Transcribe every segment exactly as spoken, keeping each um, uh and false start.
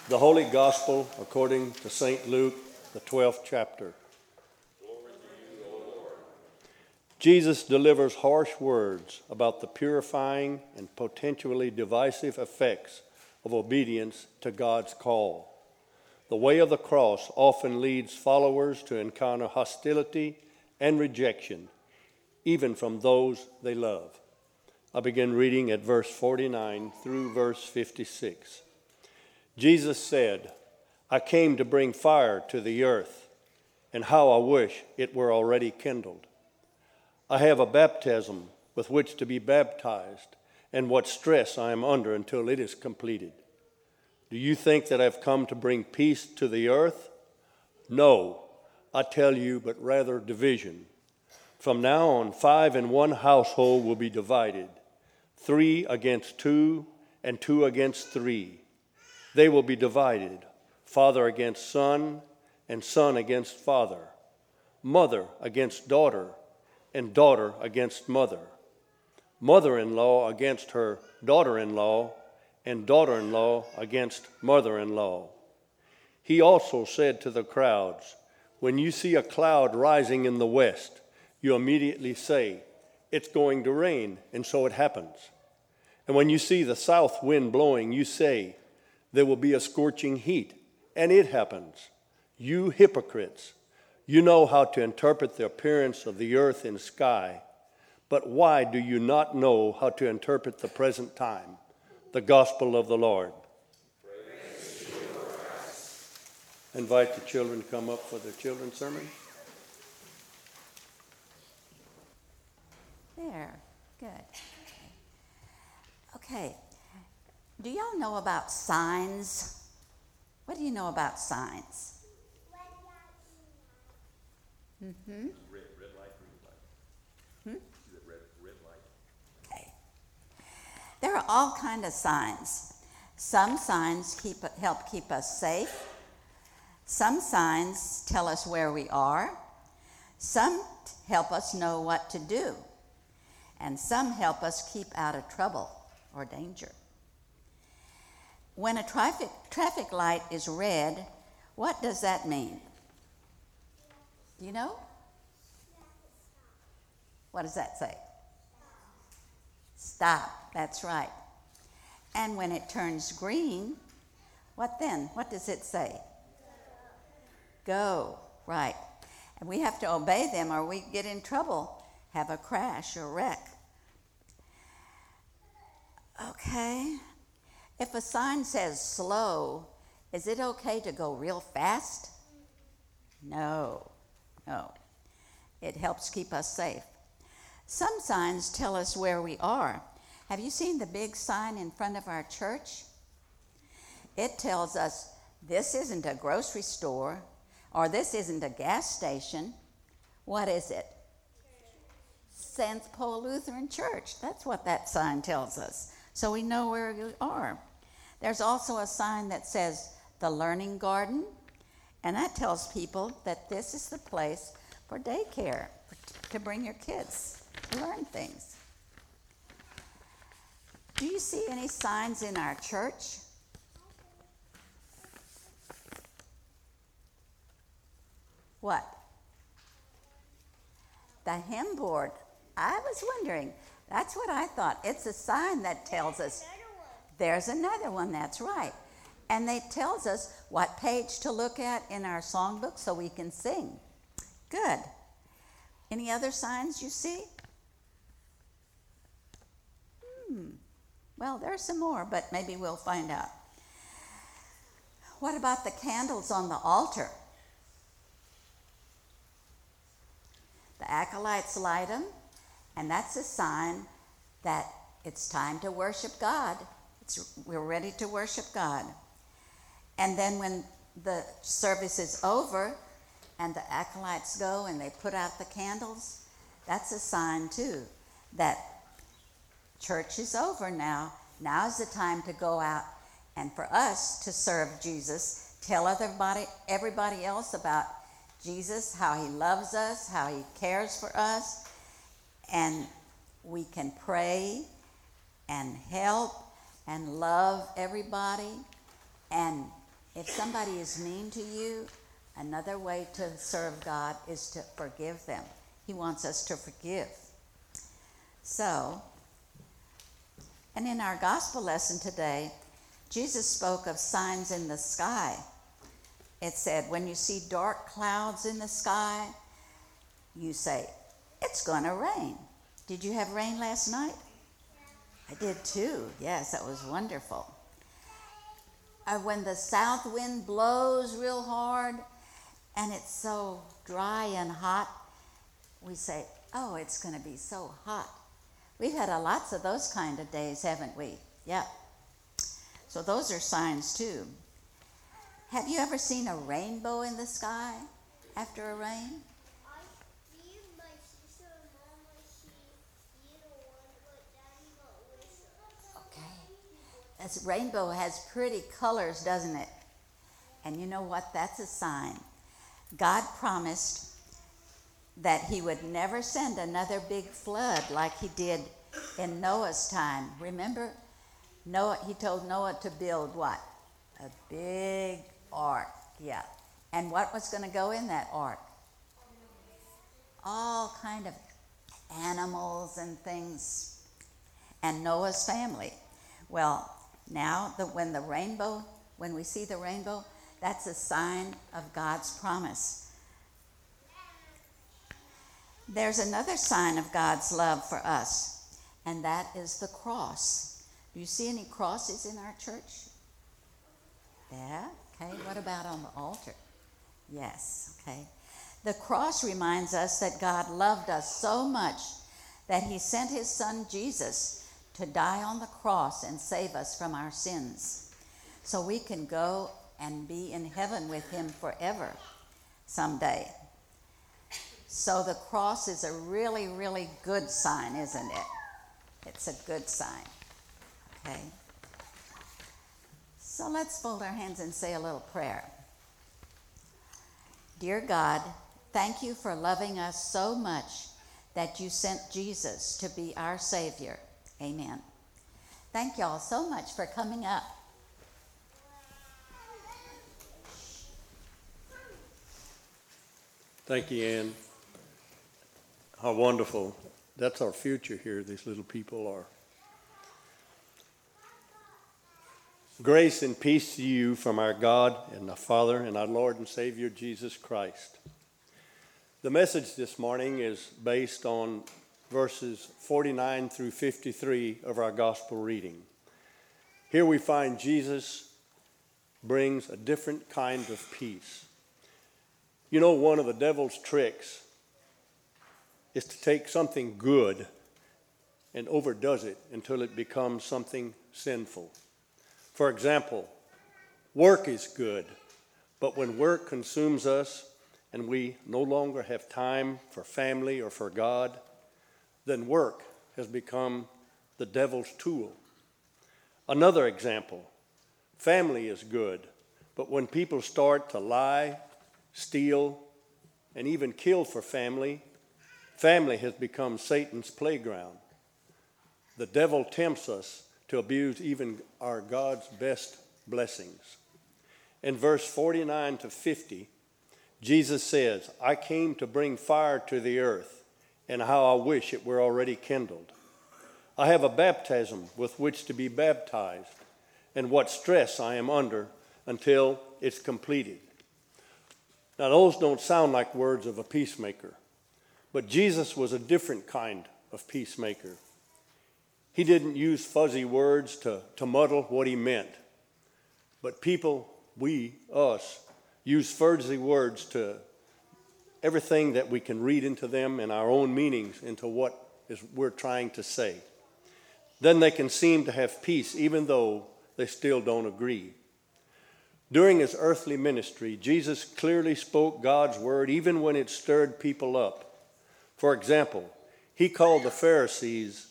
The Holy Gospel according to Saint Luke, the twelfth chapter. Glory to you, O Lord. Jesus delivers harsh words about the purifying and potentially divisive effects of obedience to God's call. The way of the cross often leads followers to encounter hostility and rejection, even from those they love. I begin reading at verse forty-nine through verse fifty-six. Jesus said, I came to bring fire to the earth, and how I wish it were already kindled. I have a baptism with which to be baptized, and what stress I am under until it is completed. Do you think that I've come to bring peace to the earth? No, I tell you, but rather division. From now on, five in one household will be divided, three against two, and two against three. They will be divided, father against son, and son against father, mother against daughter, and daughter against mother, mother-in-law against her daughter-in-law, and daughter-in-law against mother-in-law. He also said to the crowds, when you see a cloud rising in the west, you immediately say, it's going to rain, and so it happens. And when you see the south wind blowing, you say, there will be a scorching heat, and it happens. You hypocrites, you know how to interpret the appearance of the earth and sky, but why do you not know how to interpret the present time? The gospel of the Lord. Praise to you, Lord Christ. Invite the children to come up for the children's sermon. There, good. Okay. Do y'all know about signs? What do you know about signs? Mm-hmm. Red, red light, green light. Hmm? Red, red light. Okay. There are all kinds of signs. Some signs keep, help keep us safe. Some signs tell us where we are. Some help us know what to do. And some help us keep out of trouble or danger. When a traffic, traffic light is red, what does that mean? Do you know? What does that say? Stop, that's right. And when it turns green, what then? What does it say? Go, right. And we have to obey them or we get in trouble, have a crash or wreck. Okay. If a sign says slow, is it okay to go real fast? No, no. It helps keep us safe. Some signs tell us where we are. Have you seen the big sign in front of our church? It tells us this isn't a grocery store or this isn't a gas station. What is it? Saint Paul Lutheran Church. That's what that sign tells us. So we know where we are. There's also a sign that says the Learning Garden, and that tells people that this is the place for daycare, to bring your kids to learn things. Do you see any signs in our church? What? The hymn board. I was wondering. That's what I thought. It's a sign that tells us there's another one, that's right. And it tells us what page to look at in our songbook so we can sing. Good. Any other signs you see? Hmm. Well, there's some more, but maybe we'll find out. What about the candles on the altar? The acolytes light them, and that's a sign that it's time to worship God. It's, we're ready to worship God. And then when the service is over and the acolytes go and they put out the candles, that's a sign too that church is over now. Now's the time to go out and for us to serve Jesus, tell everybody, everybody else about Jesus, how he loves us, how he cares for us, and we can pray and help and love everybody and If somebody is mean to you, another way to serve God is to forgive them. He wants us to forgive. So, and in our gospel lesson today, Jesus spoke of signs in the sky. It said, when you see dark clouds in the sky, you say, it's going to rain. Did you have rain last night? I did too. Yes, that was wonderful. Uh, when the south wind blows real hard and it's so dry and hot, we say, oh, it's going to be so hot. We've had a lots of those kind of days, haven't we? Yeah. So those are signs too. Have you ever seen a rainbow in the sky after a rain? I see my sister and mom, I see either one, but daddy got with us. Okay. This rainbow has pretty colors, doesn't it? And you know what? That's a sign. God promised that he would never send another big flood like he did in Noah's time. Remember? Noah, he told Noah to build what? A big ark. Yeah. And what was going to go in that ark? All kind of animals and things. And Noah's family. Well, now the, when the rainbow, when we see the rainbow, that's a sign of God's promise. There's another sign of God's love for us, and that is the cross. Do you see any crosses in our church? Yeah? Okay. What about on the altar? Yes. Okay. The cross reminds us that God loved us so much that he sent his son Jesus to die on the cross and save us from our sins, so we can go and be in heaven with him forever someday. So the cross is a really, really good sign, isn't it? It's a good sign. Okay. So let's fold our hands and say a little prayer. Dear God, thank you for loving us so much that you sent Jesus to be our Savior. Amen. Thank y'all so much for coming up. Thank you, Ann. How wonderful. That's our future here, these little people are. Grace and peace to you from our God and the Father and our Lord and Savior Jesus Christ. The message this morning is based on verses forty-nine through fifty-three of our gospel reading. Here we find Jesus brings a different kind of peace. You know, one of the devil's tricks is to take something good and overdoes it until it becomes something sinful. For example, work is good, but when work consumes us and we no longer have time for family or for God, then work has become the devil's tool. Another example, family is good, but when people start to lie, steal, and even kill for family, family has become Satan's playground. The devil tempts us to abuse even our God's best blessings. In verse forty-nine to fifty, Jesus says, I came to bring fire to the earth, and how I wish it were already kindled. I have a baptism with which to be baptized, and what stress I am under until it's completed. Now, those don't sound like words of a peacemaker, but Jesus was a different kind of peacemaker. He didn't use fuzzy words to, to muddle what he meant. But people, we, us, use fuzzy words to everything that we can read into them and our own meanings into what is we're trying to say. Then they can seem to have peace even though they still don't agree. During his earthly ministry, Jesus clearly spoke God's word even when it stirred people up. For example, he called the Pharisees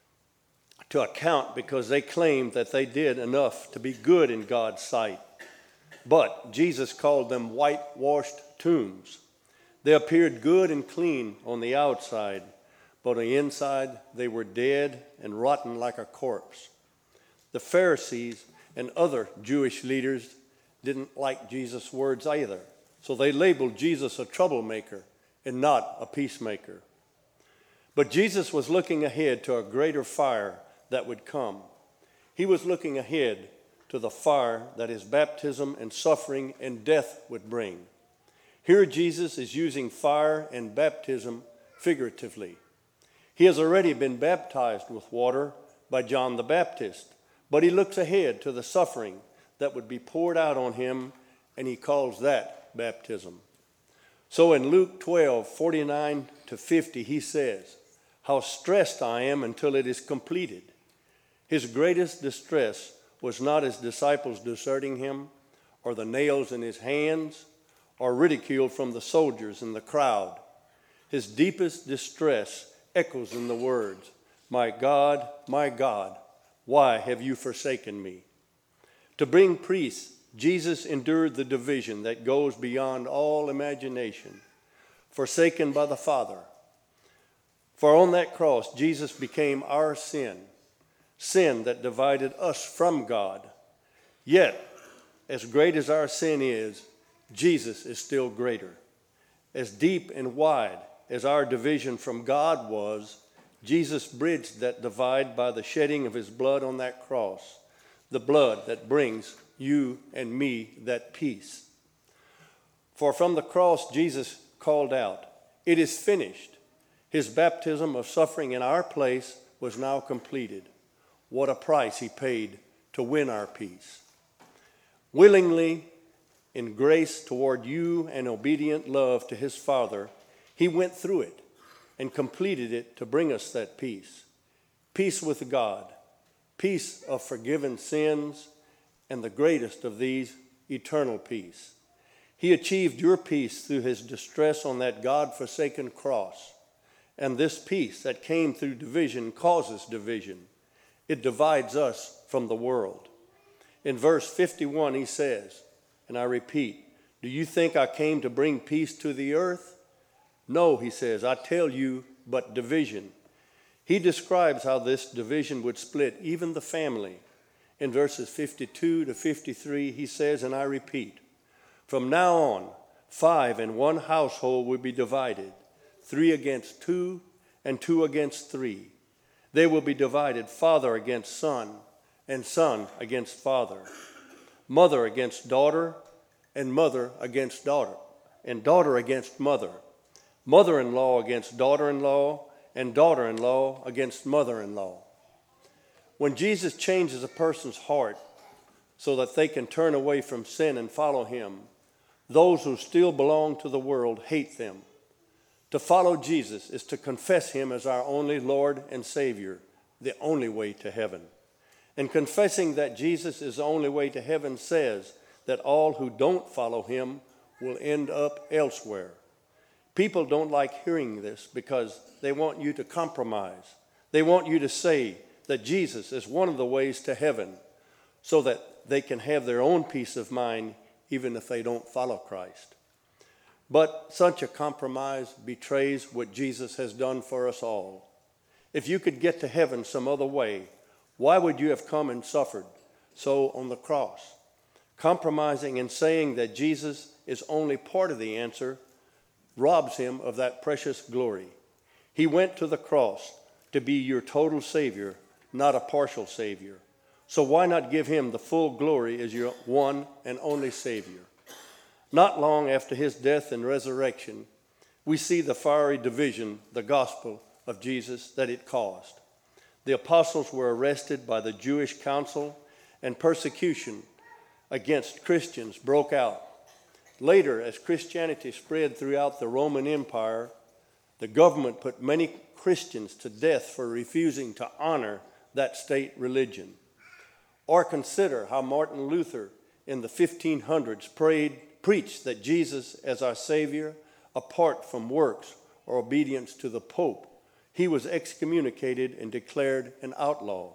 to account because they claimed that they did enough to be good in God's sight. But Jesus called them whitewashed tombs. They appeared good and clean on the outside, but on the inside they were dead and rotten like a corpse. The Pharisees and other Jewish leaders didn't like Jesus' words either. So they labeled Jesus a troublemaker and not a peacemaker. But Jesus was looking ahead to a greater fire that would come. He was looking ahead to the fire that his baptism and suffering and death would bring. Here Jesus is using fire and baptism figuratively. He has already been baptized with water by John the Baptist, but he looks ahead to the suffering that would be poured out on him, and he calls that baptism. So in Luke twelve, forty-nine to fifty, he says, "How stressed I am until it is completed." His greatest distress was not his disciples deserting him, or the nails in his hands, or ridicule from the soldiers in the crowd. His deepest distress echoes in the words, "My God, my God, why have you forsaken me?" To bring peace, Jesus endured the division that goes beyond all imagination, forsaken by the Father. For on that cross, Jesus became our sin, sin that divided us from God. Yet, as great as our sin is, Jesus is still greater. As deep and wide as our division from God was, Jesus bridged that divide by the shedding of his blood on that cross, the blood that brings you and me that peace. For from the cross, Jesus called out, "It is finished." His baptism of suffering in our place was now completed. What a price he paid to win our peace. Willingly, in grace toward you and obedient love to his Father, he went through it and completed it to bring us that peace. Peace with God, peace of forgiven sins, and the greatest of these, eternal peace. He achieved your peace through his distress on that God-forsaken cross. And this peace that came through division causes division. It divides us from the world. In verse fifty-one, he says, and I repeat, "Do you think I came to bring peace to the earth? No," he says, "I tell you, but division." He describes how this division would split even the family. In verses fifty-two to fifty-three, he says, and I repeat, "From now on, five in one household will be divided, three against two, and two against three. They will be divided, father against son, and son against father, mother against daughter, and mother against daughter, and daughter against mother, mother-in-law against daughter-in-law, and daughter-in-law against mother-in-law." When Jesus changes a person's heart so that they can turn away from sin and follow him, those who still belong to the world hate them. To follow Jesus is to confess him as our only Lord and Savior, the only way to heaven. And confessing that Jesus is the only way to heaven says that all who don't follow him will end up elsewhere. People don't like hearing this because they want you to compromise. They want you to say that Jesus is one of the ways to heaven so that they can have their own peace of mind even if they don't follow Christ. But such a compromise betrays what Jesus has done for us all. If you could get to heaven some other way, why would you have come and suffered so on the cross? Compromising and saying that Jesus is only part of the answer robs him of that precious glory. He went to the cross to be your total Savior, not a partial Savior. So why not give him the full glory as your one and only Savior? Not long after his death and resurrection, we see the fiery division, the gospel of Jesus, that it caused. The apostles were arrested by the Jewish council, and persecution against Christians broke out. Later, as Christianity spread throughout the Roman Empire, the government put many Christians to death for refusing to honor that state religion. Or consider how Martin Luther in the fifteen hundreds prayed, preached that Jesus as our Savior, apart from works or obedience to the Pope, he was excommunicated and declared an outlaw.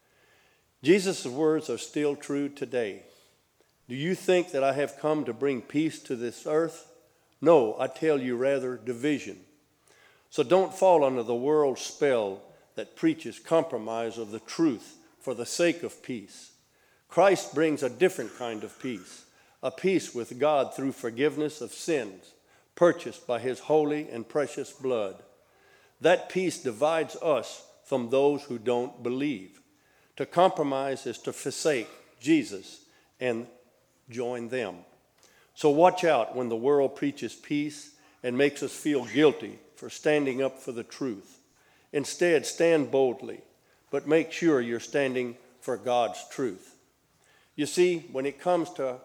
Jesus' words are still true today. Do you think that I have come to bring peace to this earth? No, I tell you rather division. So don't fall under the world's spell that preaches compromise of the truth for the sake of peace. Christ brings a different kind of peace, a peace with God through forgiveness of sins, purchased by his holy and precious blood. That peace divides us from those who don't believe. To compromise is to forsake Jesus and join them. So watch out when the world preaches peace and makes us feel guilty for standing up for the truth. Instead, stand boldly, but make sure you're standing for God's truth. You see, when it comes to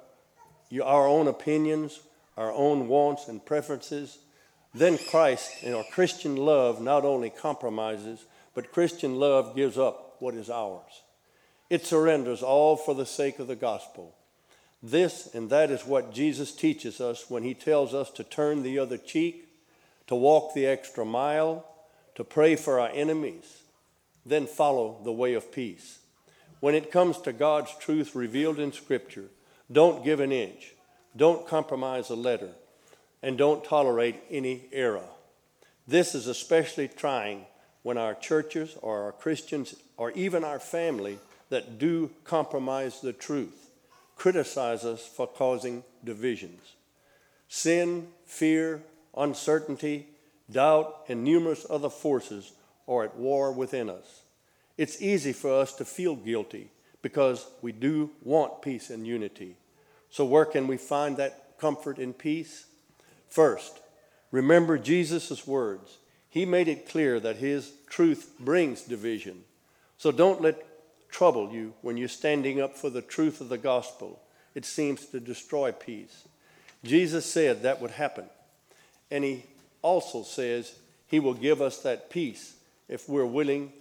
our own opinions, our own wants and preferences, then Christ and our Christian love not only compromises, but Christian love gives up what is ours. It surrenders all for the sake of the gospel. This and that is what Jesus teaches us when he tells us to turn the other cheek, to walk the extra mile, to pray for our enemies, then follow the way of peace. When it comes to God's truth revealed in Scripture, don't give an inch, don't compromise a letter, and don't tolerate any error. This is especially trying when our churches or our Christians or even our family that do compromise the truth criticize us for causing divisions. Sin, fear, uncertainty, doubt, and numerous other forces are at war within us. It's easy for us to feel guilty because we do want peace and unity. So where can we find that comfort and peace? First, remember Jesus' words. He made it clear that his truth brings division. So don't let trouble you when you're standing up for the truth of the gospel. It seems to destroy peace. Jesus said that would happen. And he also says he will give us that peace if we're willing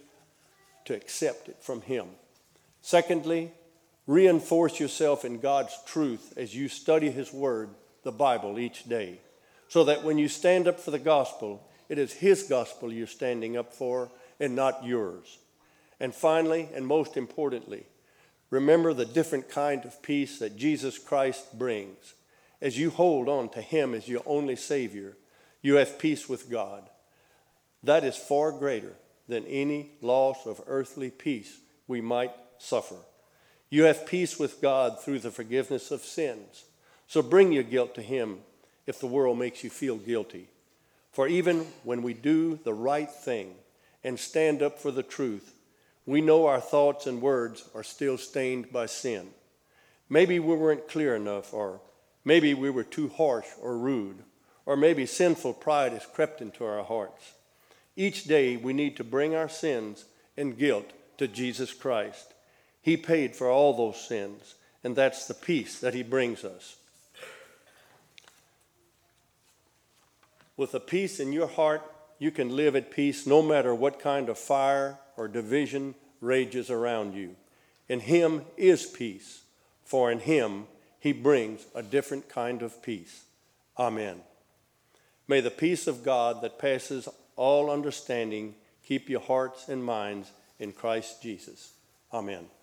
to accept it from him. Secondly, reinforce yourself in God's truth as you study his word, the Bible, each day, so that when you stand up for the gospel, it is his gospel you're standing up for and not yours. And finally, and most importantly, remember the different kind of peace that Jesus Christ brings. As you hold on to him as your only Savior, you have peace with God. That is far greater than any loss of earthly peace we might suffer. You have peace with God through the forgiveness of sins. So bring your guilt to him if the world makes you feel guilty. For even when we do the right thing and stand up for the truth, we know our thoughts and words are still stained by sin. Maybe we weren't clear enough, or maybe we were too harsh or rude, or maybe sinful pride has crept into our hearts. Each day we need to bring our sins and guilt to Jesus Christ. He paid for all those sins, and that's the peace that he brings us. With a peace in your heart, you can live at peace no matter what kind of fire or division rages around you. In him is peace, for in him he brings a different kind of peace. Amen. May the peace of God that passes all understanding keep your hearts and minds in Christ Jesus. Amen.